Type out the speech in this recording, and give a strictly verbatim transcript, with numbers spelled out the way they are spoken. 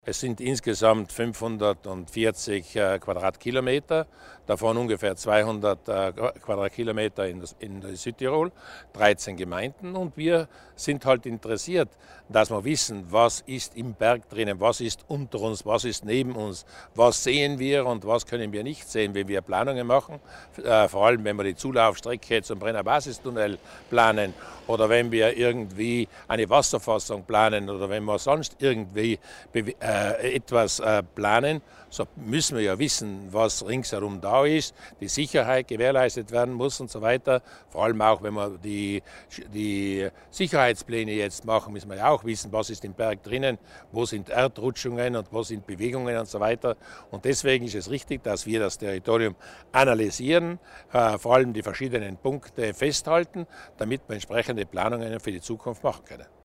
Es sind insgesamt fünfhundertvierzig äh, Quadratkilometer, davon ungefähr zweihundert äh, Quadratkilometer in, das, in Südtirol, dreizehn Gemeinden, und wir sind halt interessiert, dass wir wissen, was ist im Berg drinnen, was ist unter uns, was ist neben uns, was sehen wir und was können wir nicht sehen, wenn wir Planungen machen, äh, vor allem wenn wir die Zulaufstrecke zum Brenner Basistunnel planen oder wenn wir irgendwie eine Wasserfassung planen oder wenn wir sonst irgendwie äh, etwas äh, planen, so müssen wir ja wissen, was ringsherum da ist, die Sicherheit gewährleistet werden muss und so weiter. Vor allem auch, wenn wir die, die Sicherheitspläne jetzt machen, müssen wir ja auch wissen, was ist im Berg drinnen, wo sind Erdrutschungen und wo sind Bewegungen und so weiter. Und deswegen ist es richtig, dass wir das Territorium analysieren, äh, vor allem die verschiedenen Punkte festhalten, damit wir entsprechende Planungen für die Zukunft machen können.